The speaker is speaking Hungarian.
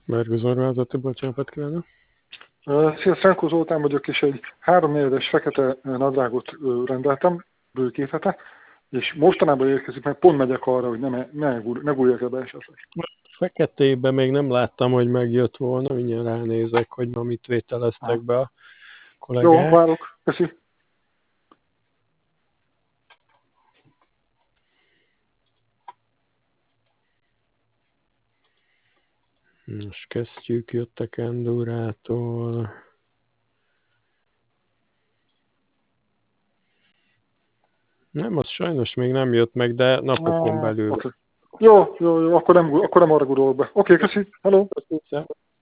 Márkusz Orvát, Tibor, napot kívánok! Szia, Szenkó Zoltán vagyok, és egy 3-4-es fekete nadrágot rendeltem, bő 2 hete, és mostanában érkezik, mert pont megyek arra, hogy ne guljak be esetleg. Feketében még nem láttam, hogy megjött volna, mindjárt ránézek, hogy ma mit vételeztek be a kollégák. Jó, várok, köszi. Most kezdjük, jöttek Endurától. Nem, az sajnos még nem jött meg, de napokon belül. Okay. Jó, akkor nem arra gurulok be. Oké, köszi, hello.